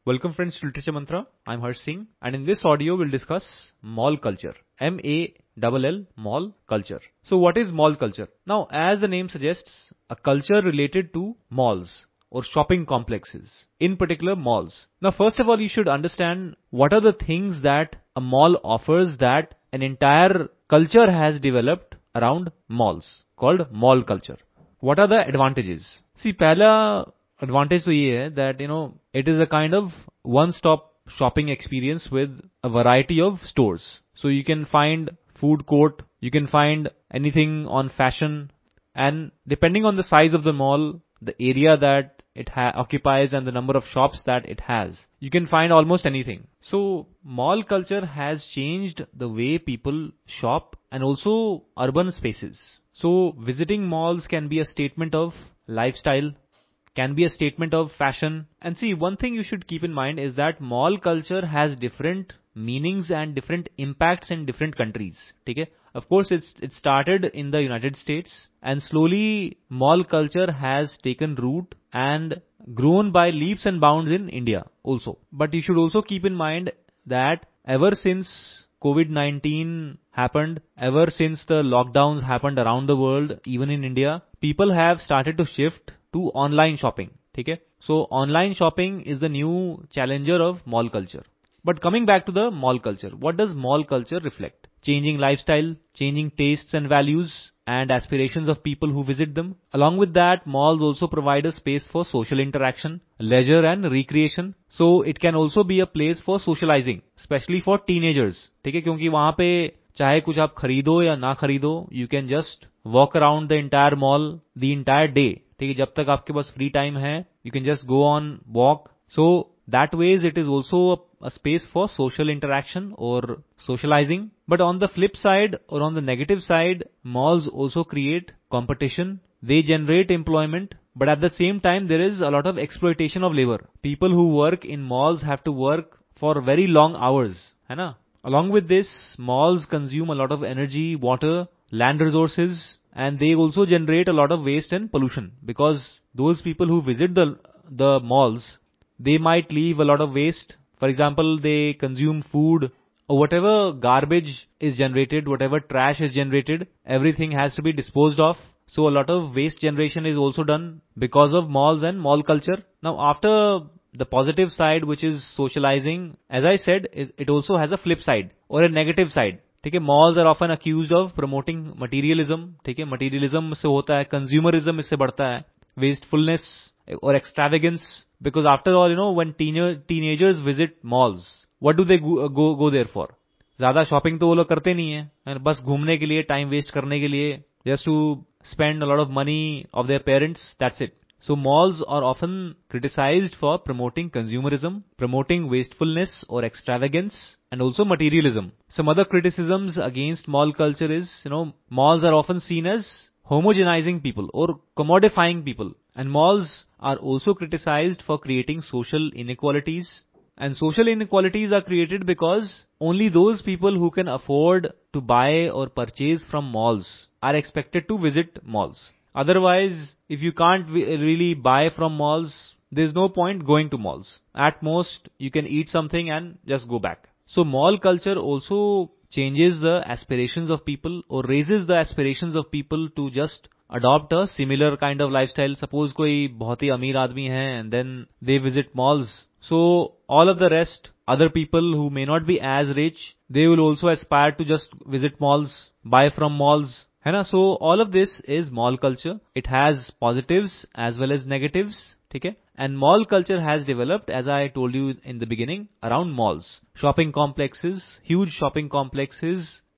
Welcome friends to Literature Mantra. I'm Harsh Singh, and in this audio we'll discuss mall culture. MALL mall culture. So what is mall culture? Now, as the name suggests, a culture related to malls or shopping complexes, in particular malls. Now, first of all, you should understand what are the things that a mall offers that an entire culture has developed around malls, called mall culture. What are the advantages? See, पहला advantage तो ये है that it is a kind of one-stop shopping experience with a variety of stores. So you can find food court, you can find anything on fashion, and depending on the size of the mall, the area that it occupies and the number of shops that it has, you can find almost anything. So mall culture has changed the way people shop and also urban spaces. So visiting malls can be a statement of lifestyle, can be a statement of fashion. And see, one thing you should keep in mind is that mall culture has different meanings and different impacts in different countries. Okay? Of course, it started in the United States, and slowly mall culture has taken root and grown by leaps and bounds in India also. But you should also keep in mind that ever since COVID-19 happened, ever since the lockdowns happened around the world, even in India, people have started to shift to online shopping. Okay? So online shopping is the new challenger of mall culture. But coming back to the mall culture, what does mall culture reflect? Changing lifestyle, changing tastes and values, and aspirations of people who visit them. Along with that, malls also provide a space for social interaction, leisure and recreation. So it can also be a place for socializing, especially for teenagers. ठीक है, क्योंकि वहाँ पे चाहे कुछ आप खरीदो या ना खरीदो, you can just walk around the entire mall the entire day. ठीक है, जब तक आपके पास free time है, you can just go on walk. So that ways it is also a space for social interaction or socializing. But on the flip side or on the negative side, malls also create competition. They generate employment, but at the same time there is a lot of exploitation of labor. People who work in malls have to work for very long hours, है ना? Along with this, malls consume a lot of energy, water, land resources, and they also generate a lot of waste and pollution, because those people who visit the malls, they might leave a lot of waste. For example, they consume food or whatever garbage is generated, whatever trash is generated, everything has to be disposed of. So a lot of waste generation is also done because of malls and mall culture. Now, after the positive side, which is socializing, as I said, it also has a flip side or a negative side. ठीक है, malls are often accused of promoting materialism. ठीक है, materialism से होता है, consumerism इससे बढ़ता है, wastefulness or extravagance. Because after all, when teenagers visit malls, what do they go there for? ज़्यादा shopping तो वो लोग करते नहीं है, बस घूमने के लिए, time waste करने के लिए, just to spend a lot of money of their parents, that's it. So malls are often criticized for promoting consumerism, promoting wastefulness or extravagance, and also materialism. Some other criticisms against mall culture is, malls are often seen as homogenizing people or commodifying people. And malls are also criticized for creating social inequalities. And social inequalities are created because only those people who can afford to buy or purchase from malls are expected to visit malls. Otherwise, if you can't really buy from malls, there's no point going to malls. At most, you can eat something and just go back. So mall culture also changes the aspirations of people or raises the aspirations of people to just adopt a similar kind of lifestyle. Suppose कोई बहुत ही अमीर आदमी है and then they visit malls. So all of the rest, other people who may not be as rich, they will also aspire to just visit malls, buy from malls. है ना? So all of this is mall culture. It has positives as well as negatives. ठीक है? And mall culture has developed, as I told you in the beginning, around malls. Shopping complexes, huge shopping complexes,